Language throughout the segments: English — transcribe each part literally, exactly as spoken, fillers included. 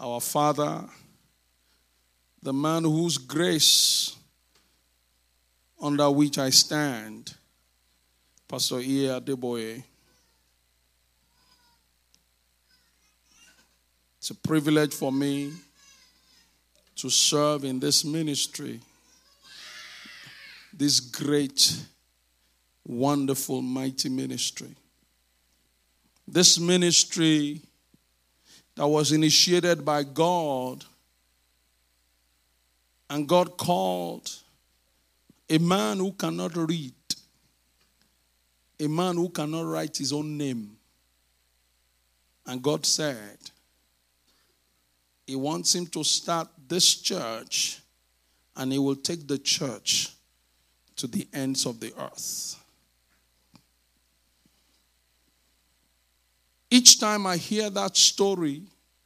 our father, the man whose grace under which I stand, Pastor E A Adeboye. It's a privilege for me to serve in this ministry, this great, wonderful, mighty ministry. This ministry that was initiated by God, and God called a man who cannot read, a man who cannot write his own name. And God said, He wants him to start this church, and He will take the church to the ends of the earth. Each time I hear that story,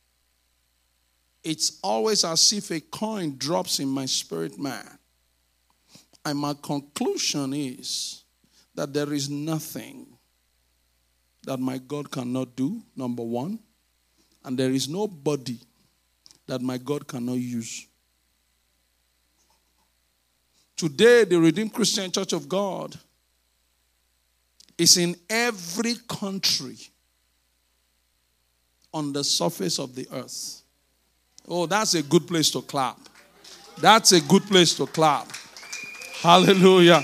it's always as if a coin drops in my spirit man. And my conclusion is that there is nothing that my God cannot do, number one. And there is nobody that my God cannot use. Today, the Redeemed Christian Church of God is in every country on the surface of the earth. Oh, that's a good place to clap. That's a good place to clap. Hallelujah.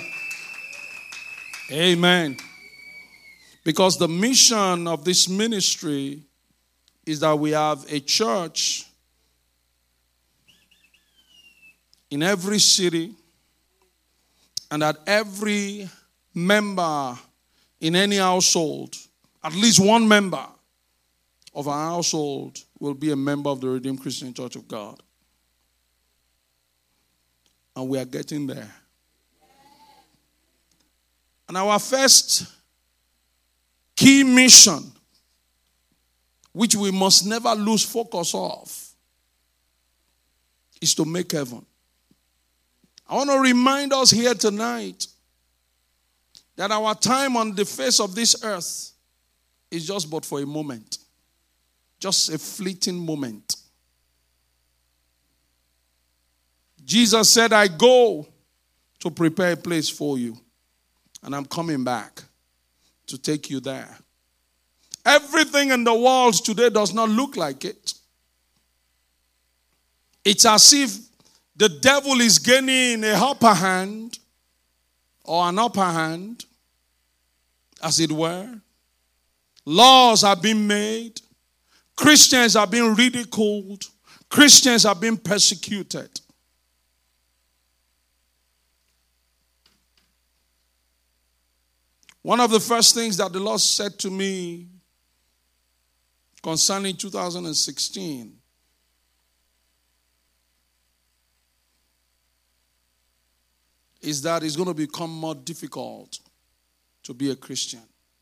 Amen. Because the mission of this ministry is that we have a church in every city, and that every member in any household, at least one member of our household, will be a member of the Redeemed Christian Church of God. And we are getting there. And our first key mission, which we must never lose focus of, is to make heaven. I want to remind us here tonight that our time on the face of this earth is just but for a moment. Just a fleeting moment. Jesus said, I go to prepare a place for you, and I'm coming back to take you there. Everything in the world today does not look like it. It's as if the devil is gaining a upper hand, or an upper hand, as it were. Laws are being made. Christians are being ridiculed. Christians are being persecuted. One of the first things that the Lord said to me concerning two thousand sixteen is that it's going to become more difficult to be a Christian.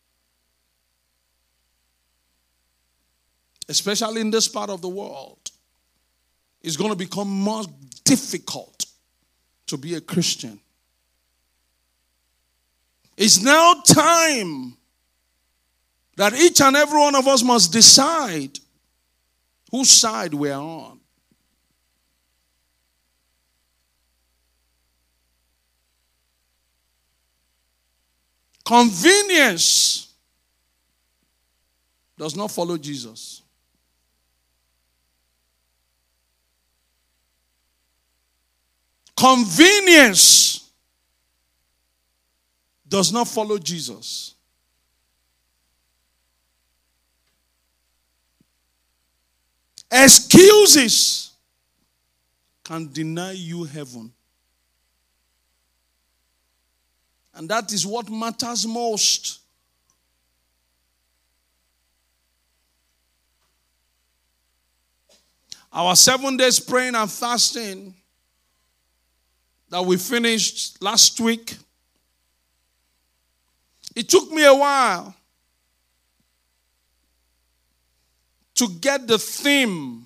Especially in this part of the world. It's going to become more difficult to be a Christian. It's now time that each and every one of us must decide whose side we are on. Convenience does not follow Jesus. Convenience does not follow Jesus. Excuses can deny you heaven. And that is what matters most. Our seven days praying and fasting that we finished last week, it took me a while to get the theme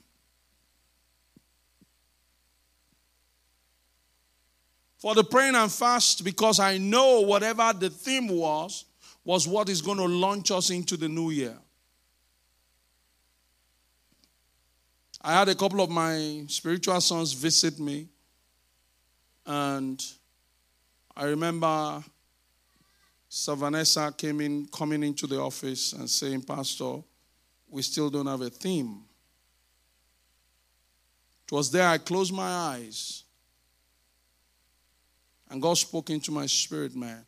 for the praying and fast, because I know whatever the theme was, was what is going to launch us into the new year. I had a couple of my spiritual sons visit me, and I remember Sister Vanessa came in, coming into the office and saying, Pastor, we still don't have a theme. It was there I closed my eyes, and God spoke into my spirit, man.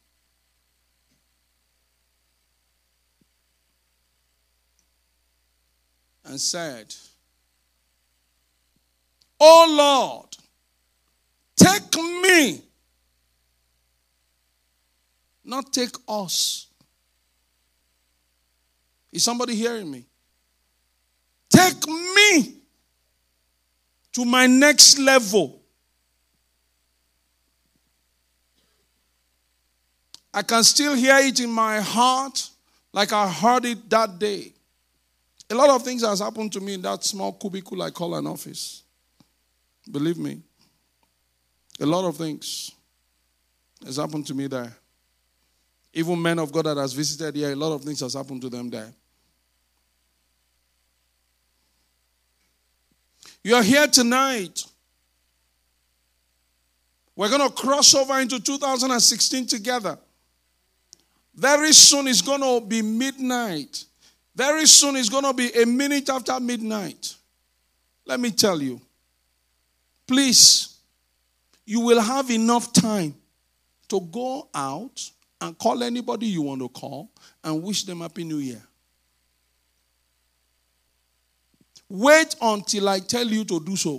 And said, Oh Lord, take me, not take us. Is somebody hearing me? Take me to my next level. I can still hear it in my heart like I heard it that day. A lot of things has happened to me in that small cubicle I call an office. Believe me. A lot of things has happened to me there. Even men of God that has visited here, a lot of things has happened to them there. You're here tonight. We're going to cross over into two thousand sixteen together. Very soon it's going to be midnight. Very soon it's going to be a minute after midnight. Let me tell you. Please, you will have enough time to go out and call anybody you want to call and wish them Happy New Year. Wait until I tell you to do so.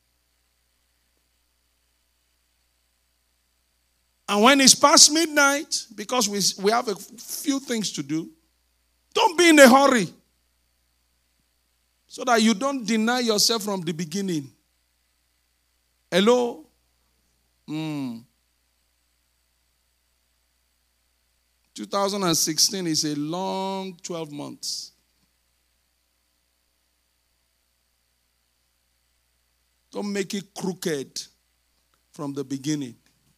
And when it's past midnight, because we, we have a few things to do, don't be in a hurry so that you don't deny yourself from the beginning. Hello? Mm. twenty sixteen is a long twelve months. Don't make it crooked from the beginning.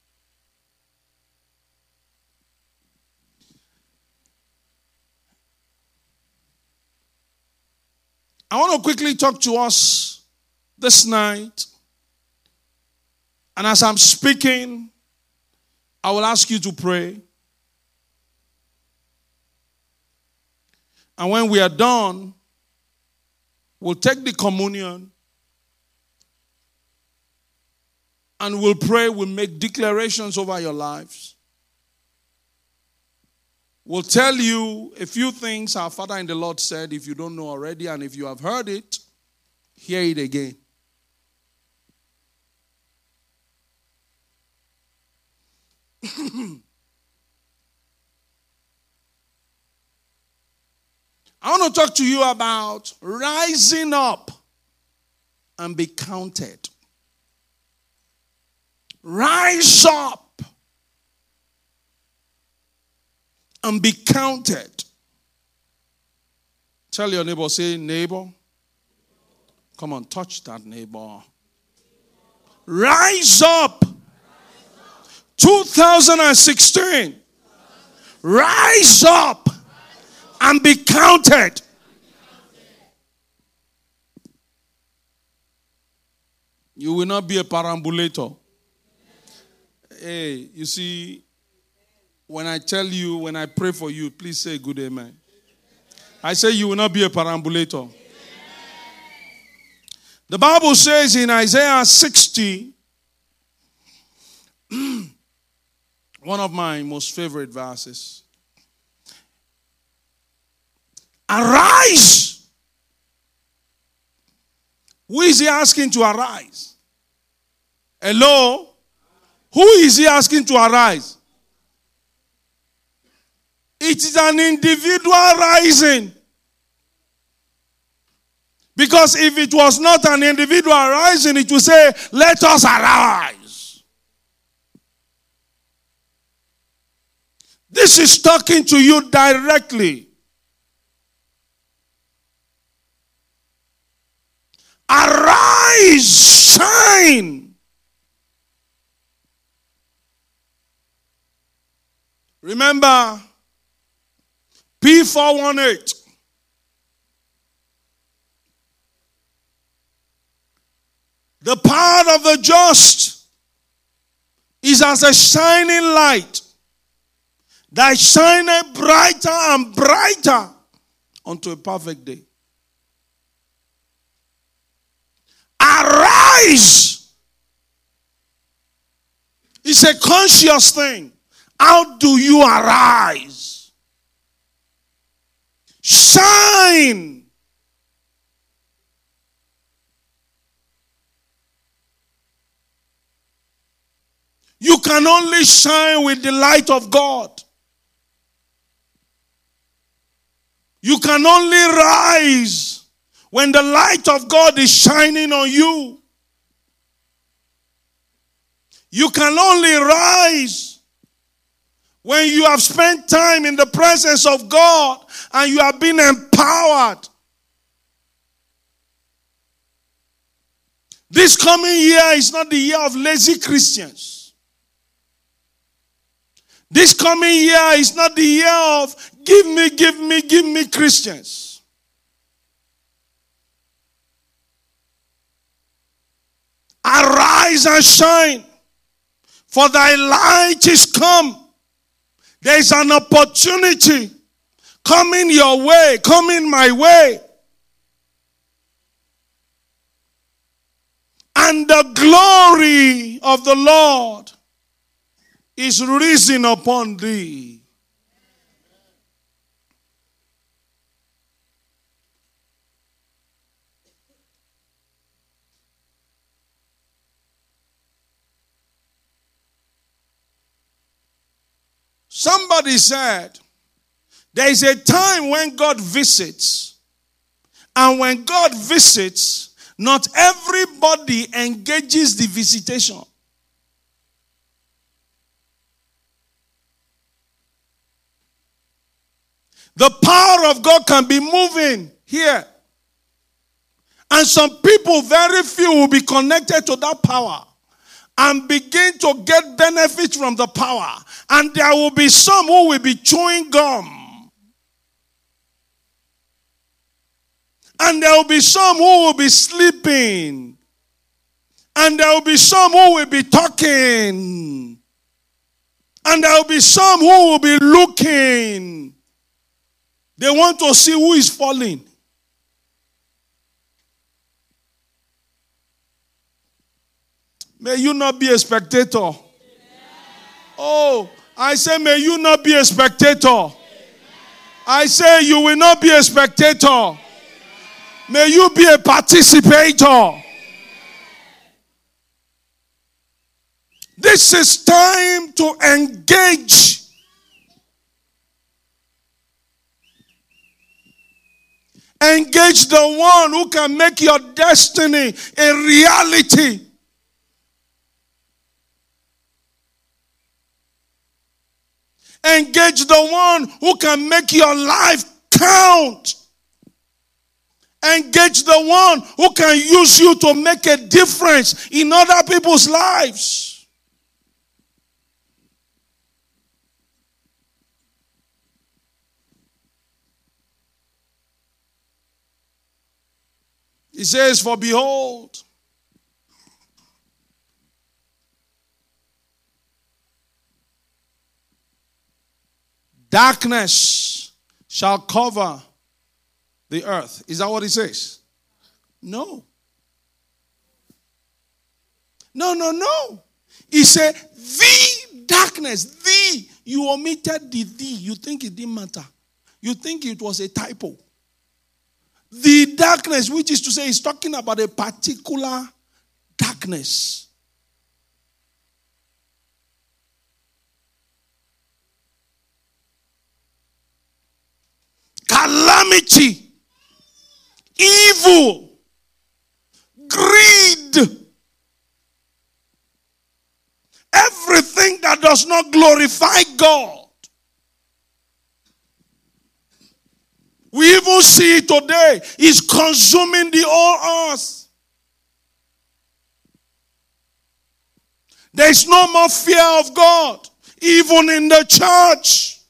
I want to quickly talk to us this night. And as I'm speaking, I will ask you to pray. And when we are done, we'll take the communion and we'll pray. We'll make declarations over your lives. We'll tell you a few things our Father in the Lord said if you don't know already, and if you have heard it, hear it again. I want to talk to you about rising up and be counted. Rise up and be counted. Tell your neighbor, say, neighbor. Come on, touch that neighbor. Rise up. twenty sixteen. Rise up and be counted. You will not be a perambulator. Hey, you see, when I tell you, when I pray for you, please say good amen. I say you will not be a perambulator. The Bible says in Isaiah sixty, one of my most favorite verses. Arise. Who is he asking to arise? Hello? Who is he asking to arise? It is an individual rising. Because if it was not an individual rising, it would say, let us arise. This is talking to you directly. Arise, shine. Remember, P four one eight. The path of the just is as a shining light that shineth brighter and brighter unto a perfect day. Arise. It's a conscious thing. How do you arise? Shine. You can only shine with the light of God. You can only rise when the light of God is shining on you. You can only rise when you have spent time in the presence of God and you have been empowered. This coming year is not the year of lazy Christians. This coming year is not the year of give me, give me, give me Christians. Arise and shine, for thy light is come. There is an opportunity coming your way, coming my way. And the glory of the Lord is risen upon thee. Somebody said, there is a time when God visits. And when God visits, not everybody engages the visitation. The power of God can be moving here. And some people, very few, will be connected to that power and begin to get benefits from the power. And there will be some who will be chewing gum. And there will be some who will be sleeping. And there will be some who will be talking. And there will be some who will be looking. They want to see who is falling. May you not be a spectator. Oh, I say may you not be a spectator. I say you will not be a spectator. May you be a participator. This is time to engage. Engage the one who can make your destiny a reality. Engage the one who can make your life count. Engage the one who can use you to make a difference in other people's lives. He says, for behold, darkness shall cover the earth. Is that what he says? No. No, no, no. He said, the darkness, the. You omitted the the. You think it didn't matter. You think it was a typo. The darkness, which is to say, he's talking about a particular darkness. Calamity, evil, greed, everything that does not glorify God. We even see it today. It's consuming the whole earth. There is no more fear of God, even in the church.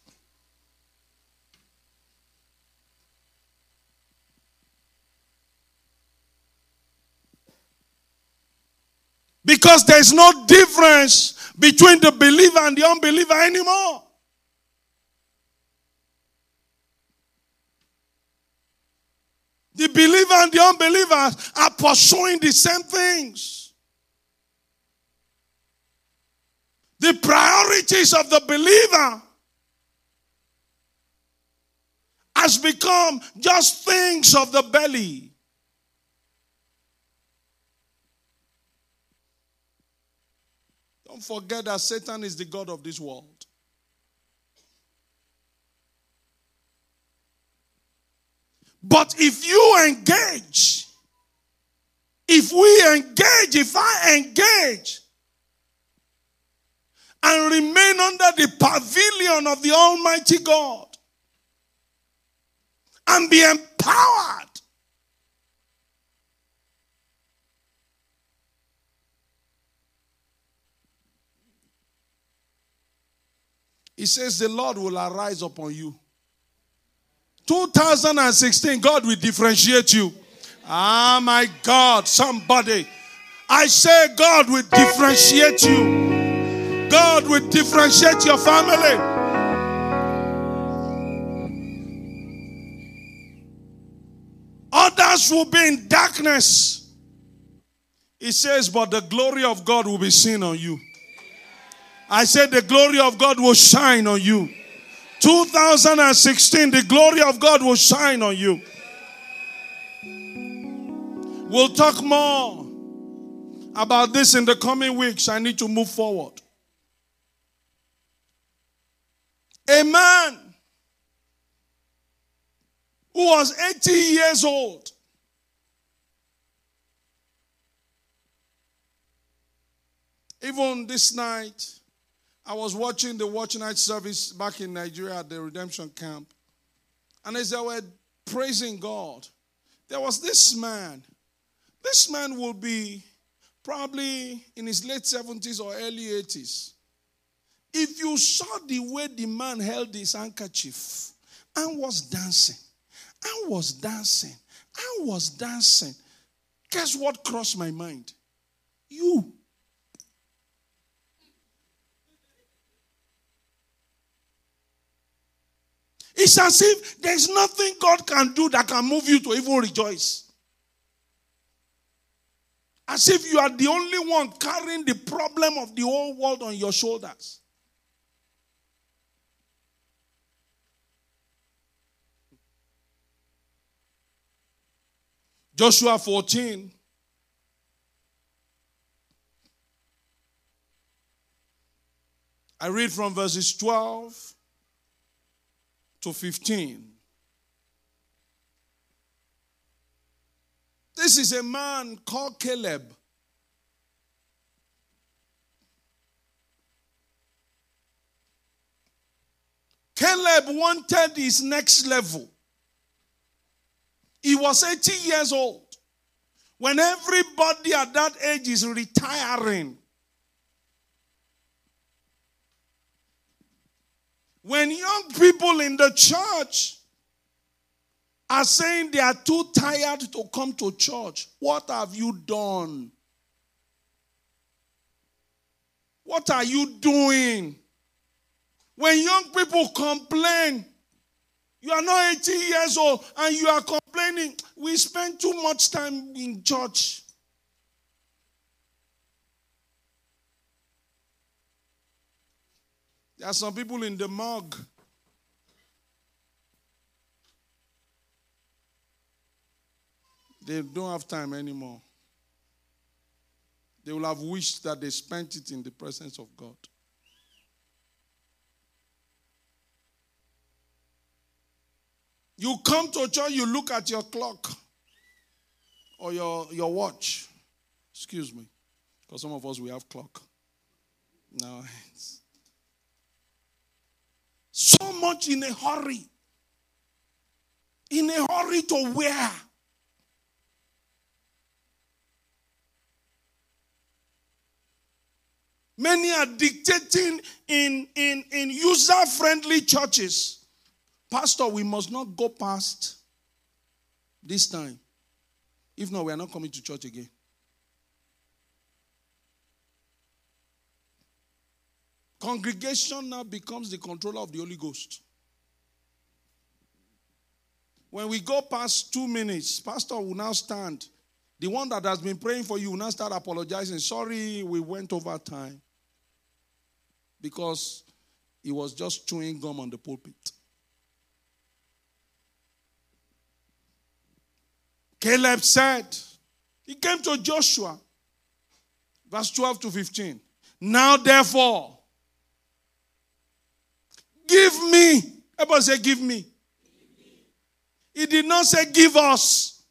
Because there's no difference between the believer and the unbeliever anymore. The believer and the unbeliever are pursuing the same things. The priorities of the believer has become just things of the belly. Don't forget that Satan is the god of this world. But if you engage, if we engage, if I engage, and remain under the pavilion of the Almighty God, and be empowered, he says the Lord will arise upon you. two thousand sixteen, God will differentiate you. Ah, my God, somebody. I say God will differentiate you. God will differentiate your family. Others will be in darkness. He says, but the glory of God will be seen on you. I said the glory of God will shine on you. two thousand sixteen, the glory of God will shine on you. We'll talk more about this in the coming weeks. I need to move forward. A man who was eighty years old, even this night, I was watching the watch night service back in Nigeria at the redemption camp. And as they were praising God, there was this man. This man will be probably in his late seventies or early eighties. If you saw the way the man held his handkerchief and was dancing, and was dancing, and was dancing, guess what crossed my mind? You. It's as if there's nothing God can do that can move you to even rejoice. As if you are the only one carrying the problem of the whole world on your shoulders. Joshua fourteen. I read from verses twelve to fifteen. This is a man called Caleb. Caleb wanted his next level. He was eighty years old. When everybody at that age is retiring. When young people in the church are saying they are too tired to come to church, what have you done? What are you doing? When young people complain, you are not eighty years old and you are complaining, we spend too much time in church. There are some people in the morgue. They don't have time anymore. They will have wished that they spent it in the presence of God. You come to church, you look at your clock or your, your watch. Excuse me. Because some of us, we have clock. No, it's so much in a hurry. In a hurry to where? Many are dictating in, in, in user-friendly churches. Pastor, we must not go past this time. If not, we are not coming to church again. Congregation now becomes the controller of the Holy Ghost. When we go past two minutes, pastor will now stand. The one that has been praying for you will now start apologizing. Sorry, we went over time. Because he was just chewing gum on the pulpit. Caleb said, he came to Joshua, verse twelve to fifteen. Now therefore, give me. Everybody say, give me. He did not say, give us.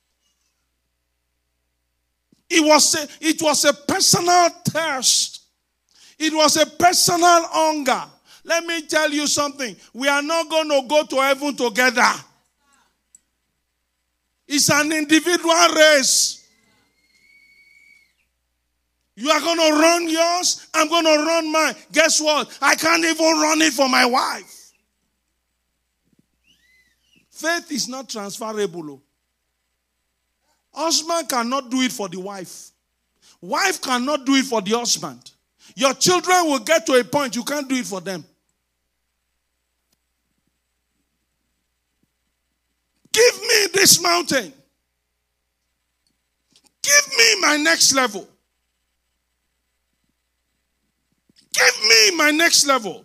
It was a, it was a personal thirst. It was a personal hunger. Let me tell you something. We are not going to go to heaven together. It's an individual race. You are going to run yours. I'm going to run mine. Guess what? I can't even run it for my wife. Faith is not transferable. Husband cannot do it for the wife. Wife cannot do it for the husband. Your children will get to a point you can't do it for them. Give me this mountain. Give me my next level. Give me my next level.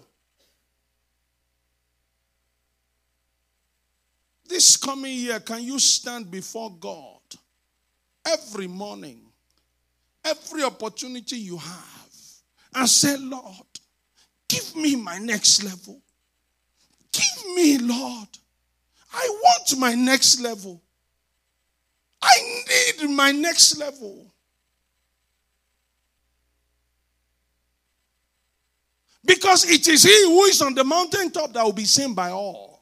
This coming year, can you stand before God every morning, every opportunity you have, and say, Lord, give me my next level. Give me, Lord. I want my next level. I need my next level. Because it is he who is on the mountaintop that will be seen by all.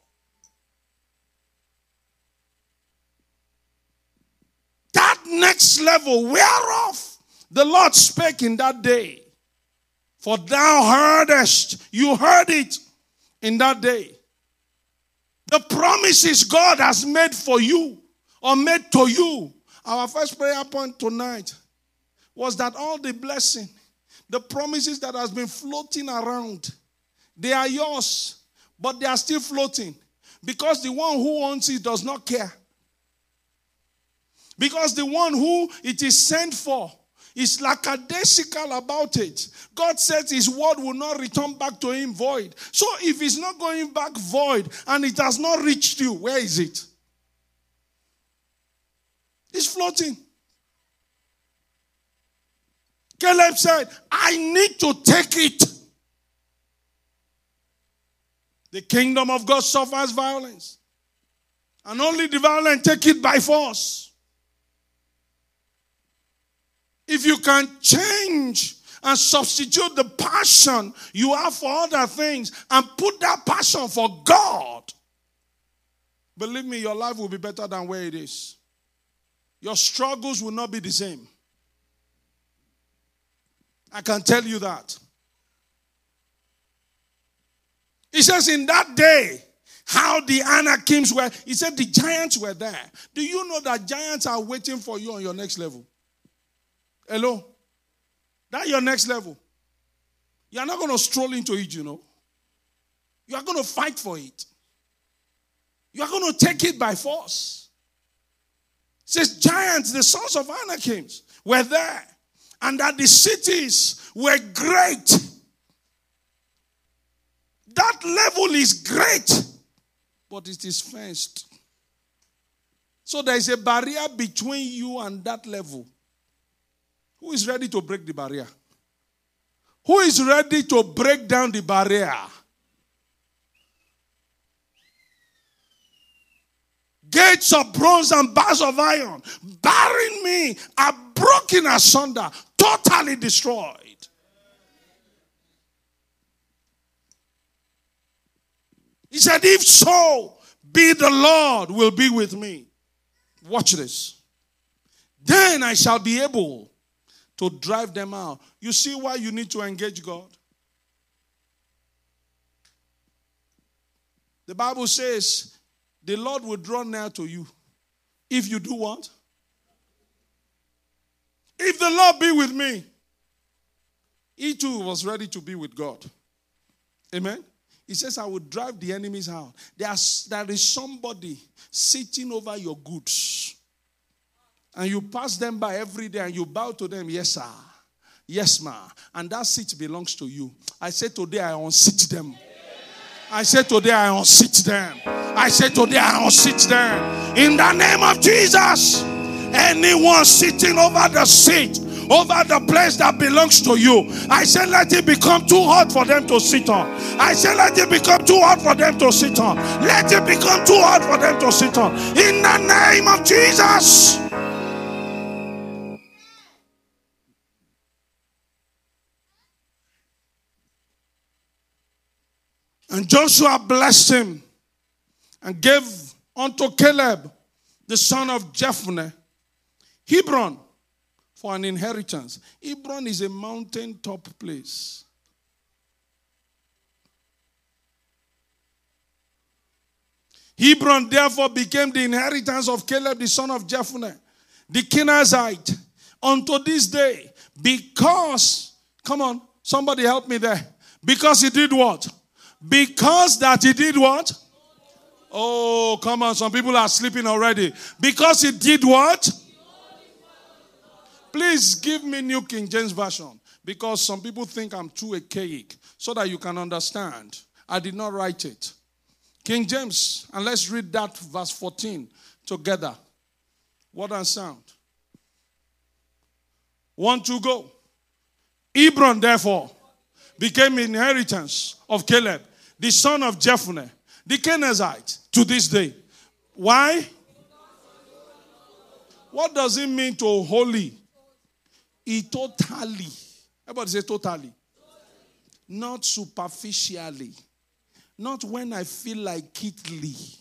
That next level whereof the Lord spake in that day. For thou heardest, you heard it in that day. The promises God has made for you or made to you. Our first prayer point tonight was that all the blessing, the promises that has been floating around, they are yours, but they are still floating. Because the one who owns it does not care. Because the one who it is sent for is lackadaisical about it. God says his word will not return back to him void. So if it's not going back void and it has not reached you, where is it? It's floating. Caleb said, I need to take it. The kingdom of God suffers violence. And only the violent take it by force. If you can change and substitute the passion you have for other things and put that passion for God, believe me, your life will be better than where it is. Your struggles will not be the same. I can tell you that. He says in that day, how the Anakims were, he said the giants were there. Do you know that giants are waiting for you on your next level? Hello? That's your next level. You're not going to stroll into it, you know. You are going to fight for it. You are going to take it by force. It says giants, the sons of Anakims, were there. And that the cities were great. That level is great. But it is fenced. So there is a barrier between you and that level. Who is ready to break the barrier? Who is ready to break down the barrier? Gates of bronze and bars of iron, barring me, are broken asunder, totally destroyed. He said, if so, be the Lord will be with me. Watch this. Then I shall be able to drive them out. You see why you need to engage God? The Bible says the Lord will draw near to you if you do what? If the Lord be with me. He too was ready to be with God. Amen. He says, I will drive the enemies out. There's, there is somebody sitting over your goods. And you pass them by every day and you bow to them. Yes, sir. Yes, ma. And that seat belongs to you. I say today I unseat them. I say today I unseat them. I say today I unseat them. In the name of Jesus. Anyone sitting over the seat, over the place that belongs to you, I say let it become too hot for them to sit on. I say let it become too hot for them to sit on. Let it become too hot for them to sit on. In the name of Jesus. And Joshua blessed him and gave unto Caleb, the son of Jephunneh, Hebron for an inheritance. Hebron is a mountain-top place. Hebron therefore became the inheritance of Caleb, the son of Jephunneh, the Kenizzite, unto this day. Because, come on, somebody help me there. Because he did what? Because that he did what? Oh, come on, some people are sleeping already. Because he did what? Please give me New King James Version, because some people think I'm too archaic, so that you can understand. I did not write it. King James, and let's read that verse fourteen together. Word and sound. One, two, go. Hebron, therefore, became inheritance of Caleb, the son of Jephunneh, the Kenizzite, to this day. Why? What does it mean to holy? It totally. Everybody say totally. Not superficially. Not when I feel like it.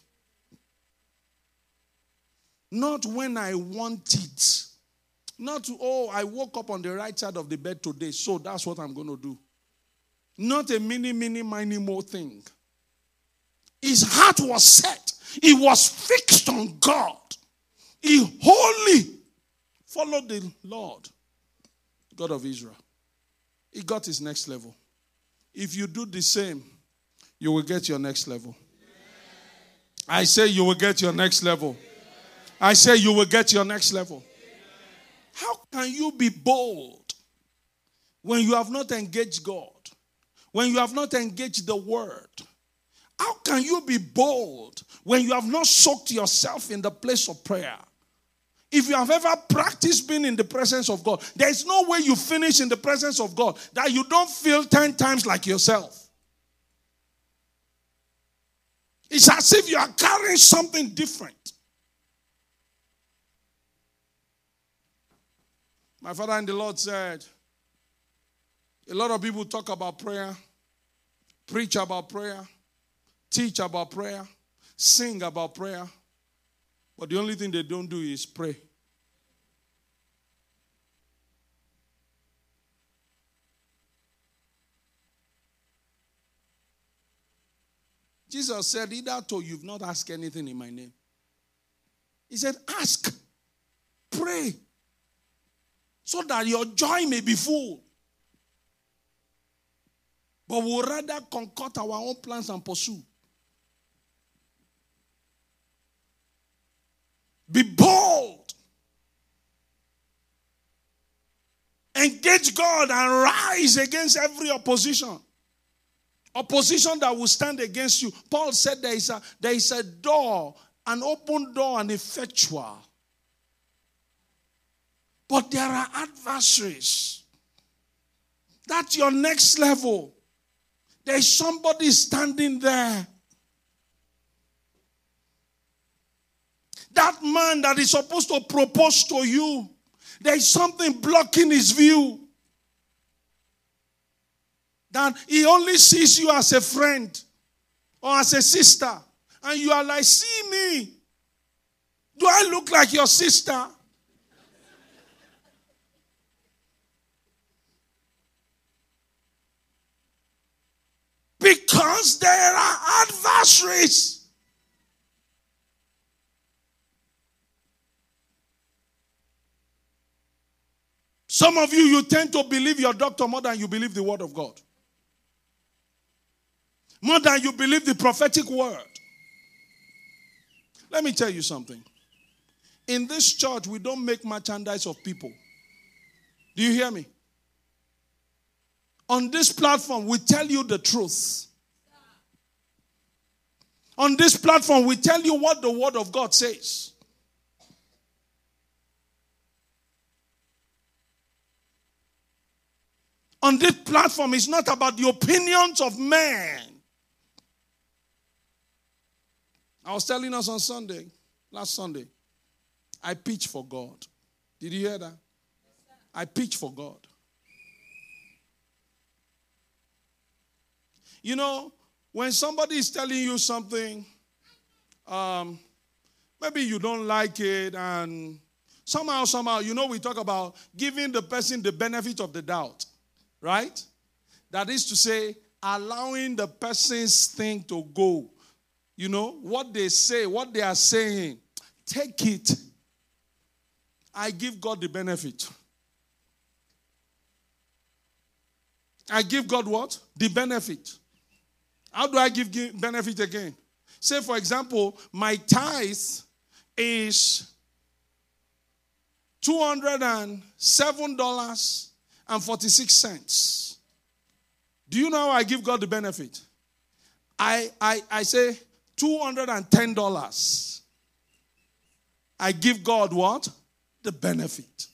Not when I want it. Not, oh, I woke up on the right side of the bed today, so that's what I'm going to do. Not a mini, mini, mini more thing. His heart was set. He was fixed on God. He wholly followed the Lord, God of Israel. He got his next level. If you do the same, you will get your next level. I say you will get your next level. I say you will get your next level. How can you be bold when you have not engaged God? When you have not engaged the word? How can you be bold when you have not soaked yourself in the place of prayer? If you have ever practiced being in the presence of God, there is no way you finish in the presence of God that you don't feel ten times like yourself. It's as if you are carrying something different. My father in the Lord said, a lot of people talk about prayer, preach about prayer, teach about prayer, sing about prayer, but the only thing they don't do is pray. Jesus said, hitherto you've not asked anything in my name. He said, ask, pray, so that your joy may be full. But we'll rather concoct our own plans and pursue. Be bold. Engage God and rise against every opposition. Opposition that will stand against you. Paul said there is a, there is a door, an open door and effectual. But there are adversaries. That's your next level. There is somebody standing there. That man that is supposed to propose to you, there is something blocking his view. That he only sees you as a friend or as a sister. And you are like, see me. Do I look like your sister? Because there are adversaries. Some of you, you tend to believe your doctor more than you believe the word of God. More than you believe the prophetic word. Let me tell you something. In this church, we don't make merchandise of people. Do you hear me? On this platform, we tell you the truth. On this platform, we tell you what the word of God says. On this platform, it's not about the opinions of men. I was telling us on Sunday, last Sunday, I pitch for God. Did you hear that? I pitch for God. You know, when somebody is telling you something, um, maybe you don't like it, and somehow, somehow, you know, we talk about giving the person the benefit of the doubt, right? That is to say, allowing the person's thing to go. You know, what they say, what they are saying, take it. I give God the benefit. I give God what? The benefit. How do I give benefit again? Say, for example, my tithe is two hundred seven dollars and forty-six cents. Do you know how I give God the benefit? I, I, I say two hundred ten dollars. I give God what? The benefit.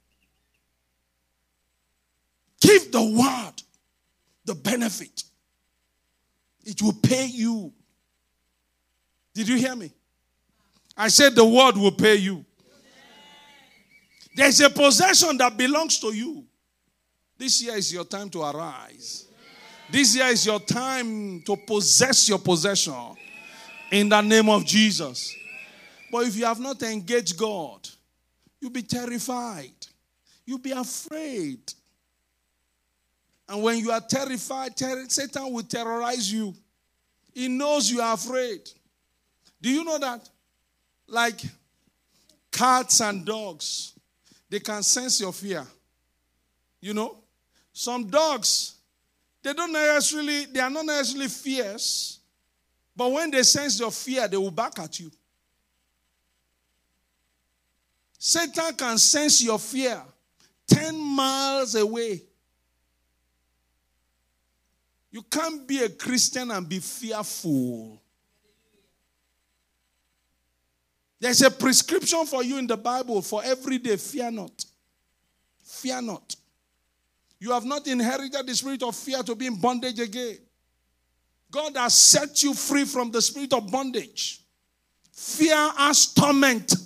Give the word the benefit. It will pay you. Did you hear me? I said the word will pay you. There's a possession that belongs to you. This year is your time to arise. This year is your time to possess your possession. In the name of Jesus. But if you have not engaged God, you'll be terrified. You'll be afraid. And when you are terrified, ter- Satan will terrorize you. He knows you are afraid. Do you know that? Like cats and dogs, they can sense your fear. You know? Some dogs, they don't necessarily, they are not necessarily fierce, but when they sense your fear, they will bark at you. Satan can sense your fear ten miles away. You can't be a Christian and be fearful. There's a prescription for you in the Bible for every day. Fear not. Fear not. You have not inherited the spirit of fear to be in bondage again. God has set you free from the spirit of bondage. Fear has torment.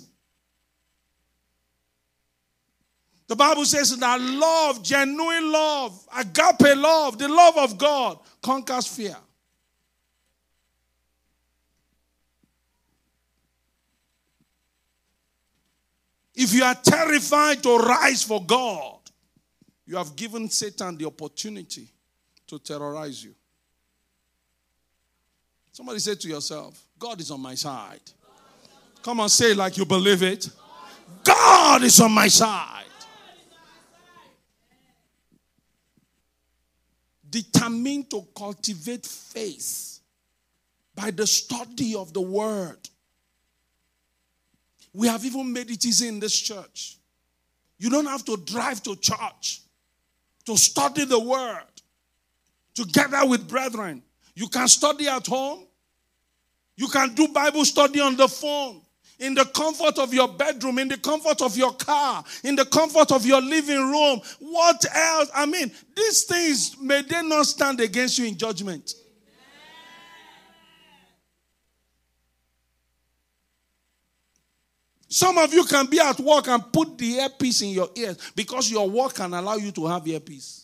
The Bible says that love, genuine love, agape love, the love of God, conquers fear. If you are terrified to rise for God, you have given Satan the opportunity to terrorize you. Somebody say to yourself, God is on my side. Come on, say it like you believe it. God is on my side. Determined to cultivate faith by the study of the word. We have even made it easy in this church. You don't have to drive to church to study the word together with brethren. You can study at home. You can do Bible study on the phone, in the comfort of your bedroom, in the comfort of your car, in the comfort of your living room. What else? I mean, these things, may they not stand against you in judgment. Some of you can be at work and put the earpiece in your ears because your work can allow you to have earpiece.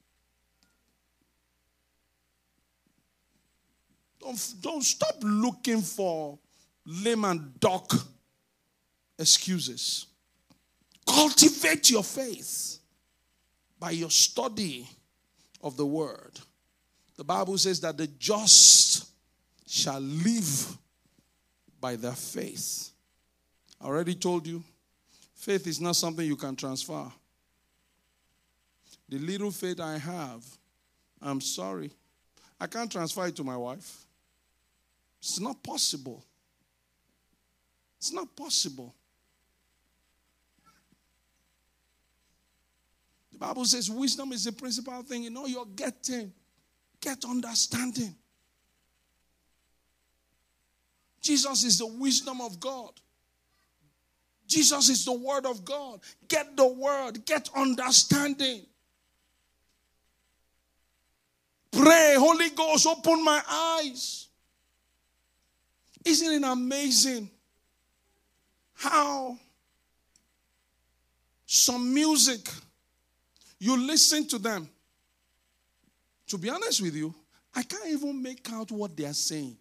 Don't, don't stop looking for lame and duck excuses. Cultivate your faith by your study of the word. The Bible says that the just shall live by their faith. I already told you, faith is not something you can transfer. The little faith I have, I'm sorry, I can't transfer it to my wife. It's not possible. It's not possible. The Bible says wisdom is the principal thing. You know, you're getting. Get understanding. Jesus is the wisdom of God. Jesus is the word of God. Get the word. Get understanding. Pray, Holy Ghost, open my eyes. Isn't it amazing how some music, you listen to them. To be honest with you, I can't even make out what they are saying.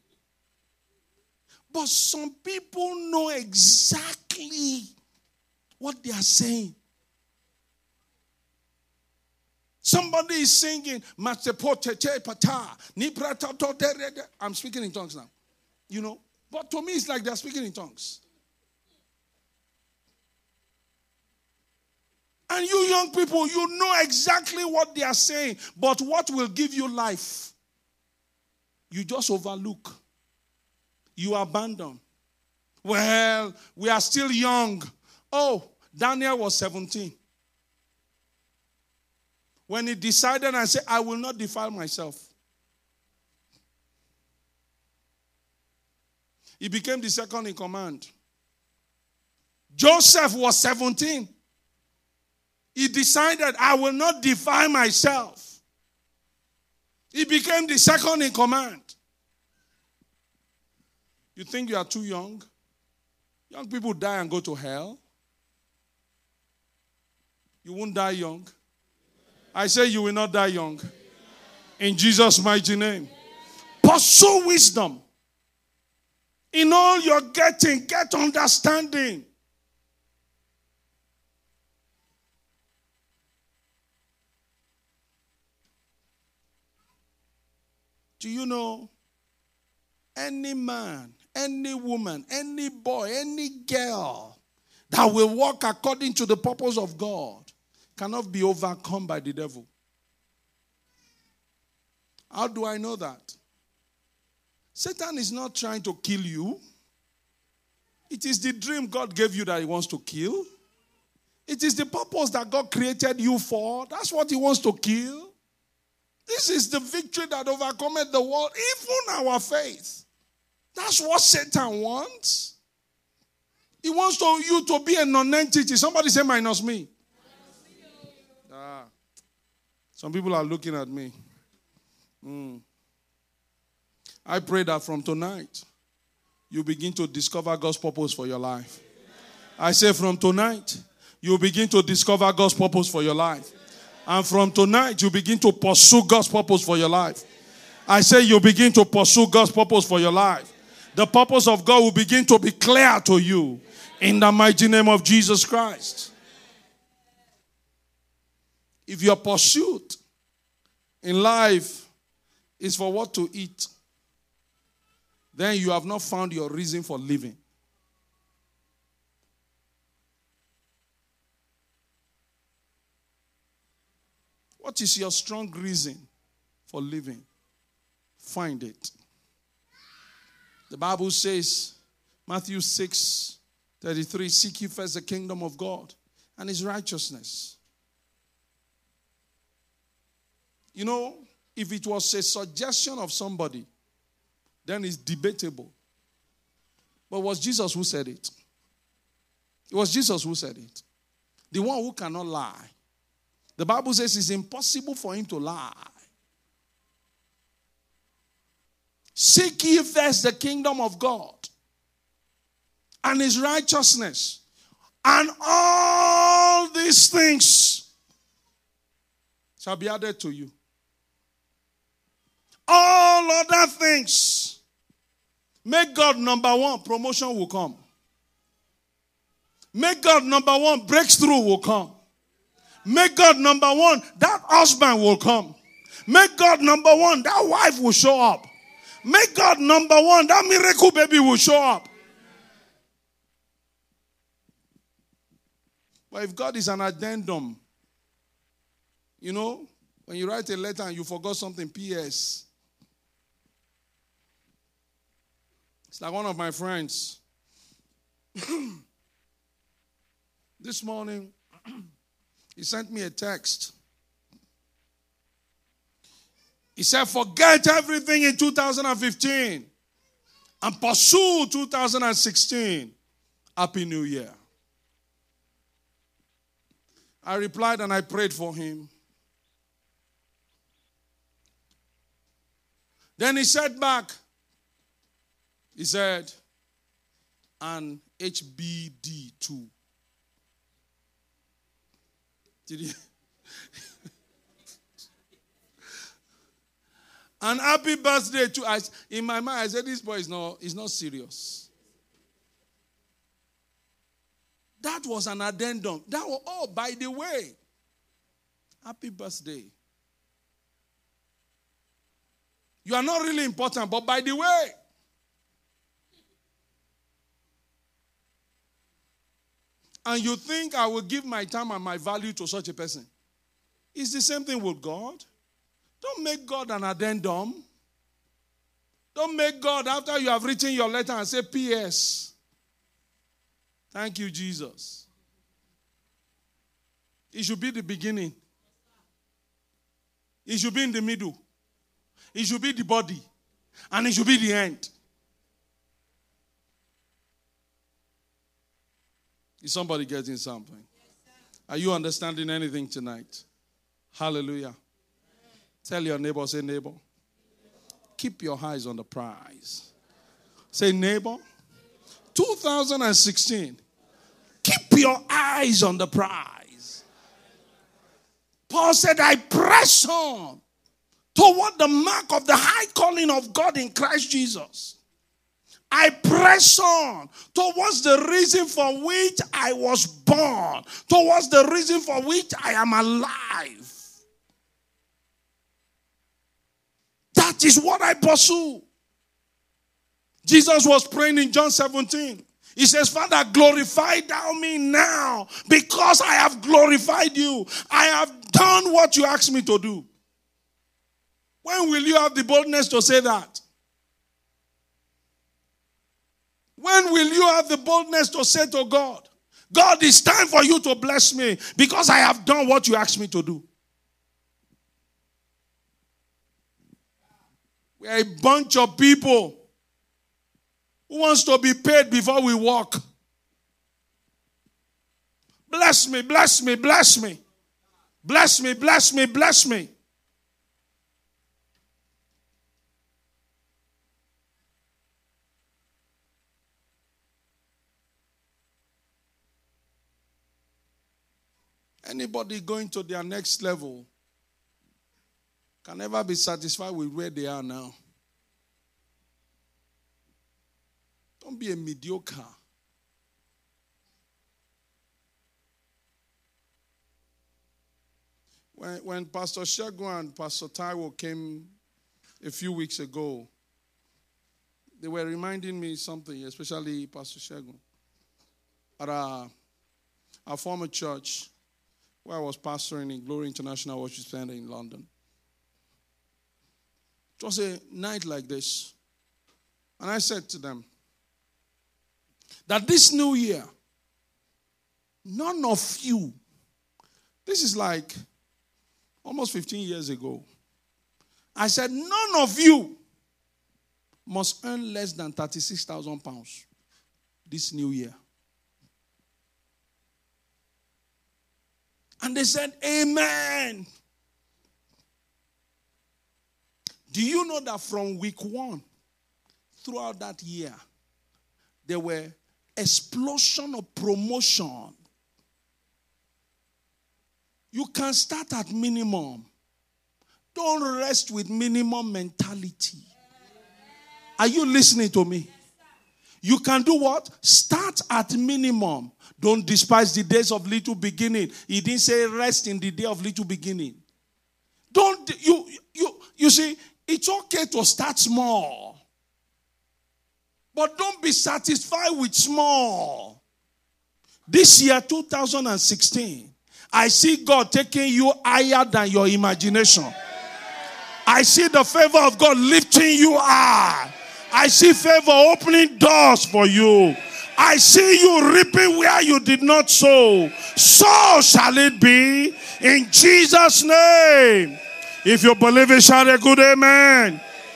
But some people know exactly what they are saying. Somebody is singing, I'm speaking in tongues now. You know, but to me it's like they're speaking in tongues. And you young people, you know exactly what they are saying. But what will give you life? You just overlook. You abandon. Well, we are still young. Oh, Daniel was seventeen. When he decided and said, I will not defile myself. He became the second in command. Joseph was seventeen. He decided, I will not defile myself. He became the second in command. You think you are too young? Young people die and go to hell. You won't die young. I say you will not die young. In Jesus' mighty name. Pursue wisdom. In all you're getting, get understanding. Do you know any man, any woman, any boy, any girl that will walk according to the purpose of God cannot be overcome by the devil? How do I know that? Satan is not trying to kill you. It is the dream God gave you that he wants to kill. It is the purpose that God created you for. That's what he wants to kill. This is the victory that overcometh the world, even our faith. That's what Satan wants. He wants to, you to be a non-entity. Somebody say minus me. Ah. Some people are looking at me. Mm. I pray that from tonight, you begin to discover God's purpose for your life. I say from tonight, you begin to discover God's purpose for your life. And from tonight, you begin to pursue God's purpose for your life. I say you begin to pursue God's purpose for your life. The purpose of God will begin to be clear to you in the mighty name of Jesus Christ. If your pursuit in life is for what to eat, then you have not found your reason for living. What is your strong reason for living? Find it. The Bible says, Matthew six thirty-three, seek ye first the kingdom of God and his righteousness. You know, if it was a suggestion of somebody, then it's debatable. But it was Jesus who said it. It was Jesus who said it. The one who cannot lie. The Bible says it's impossible for him to lie. Seek ye first the kingdom of God and his righteousness, and all these things shall be added to you. All other things. Make God number one, promotion will come. Make God number one, breakthrough will come. Make God number one, that husband will come. Make God number one, that wife will show up. Make God number one, that miracle baby will show up. But if God is an addendum, you know, when you write a letter and you forgot something, P S It's like one of my friends. This morning, he sent me a text. He said, forget everything in two thousand fifteen and pursue two thousand sixteen. Happy New Year. I replied and I prayed for him. Then he said back, he said, and H B D too. Did you? And happy birthday to us. In my mind, I said, this boy is not, is not serious. That was an addendum. That was, oh, by the way, happy birthday. You are not really important, but by the way, and you think I will give my time and my value to such a person. It's the same thing with God. Don't make God an addendum. Don't make God, after you have written your letter, and say, P S Thank you, Jesus. It should be the beginning. It should be in the middle. It should be the body. And it should be the end. Is somebody getting something? Are you understanding anything tonight? Hallelujah. Tell your neighbor, say, neighbor, keep your eyes on the prize. Say, neighbor, two thousand sixteen, keep your eyes on the prize. Paul said, I press on toward the mark of the high calling of God in Christ Jesus. I press on towards the reason for which I was born, towards the reason for which I am alive. That is what I pursue. Jesus was praying in John seventeen. He says, Father, glorify thou me now, because I have glorified you. I have done what you asked me to do. When will you have the boldness to say that? When will you have the boldness to say to God, God, it's time for you to bless me because I have done what you asked me to do? We are a bunch of people who wants to be paid before we walk. Bless me, bless me, bless me. Bless me, bless me, bless me. Anybody going to their next level can never be satisfied with where they are now. Don't be a mediocre. When, when Pastor Shegun and Pastor Taiwo came a few weeks ago, they were reminding me something, especially Pastor Shegun, at our, our former church, where I was pastoring in Glory International Worship Center in London. It was a night like this. And I said to them that this new year, none of you, this is like almost fifteen years ago, I said none of you must earn less than thirty-six thousand pounds this new year. And they said, amen. Do you know that from week one, throughout that year, there were explosion of promotion? You can start at minimum. Don't rest with minimum mentality. Are you listening to me? You can do what? Start at minimum. Don't despise the days of little beginning. He didn't say rest in the day of little beginning. Don't, you, you, you see, it's okay to start small. But don't be satisfied with small. This year, two thousand sixteen, I see God taking you higher than your imagination. I see the favor of God lifting you high. I see favor opening doors for you. I see you reaping where you did not sow. So shall it be in Jesus' name. If you believe it, shout a good amen.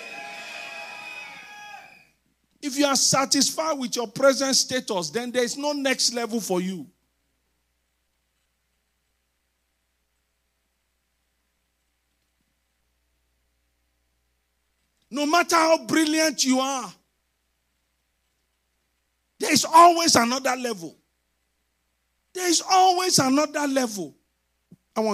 If you are satisfied with your present status, then there is no next level for you. No matter how brilliant you are, there is always another level. There is always another level.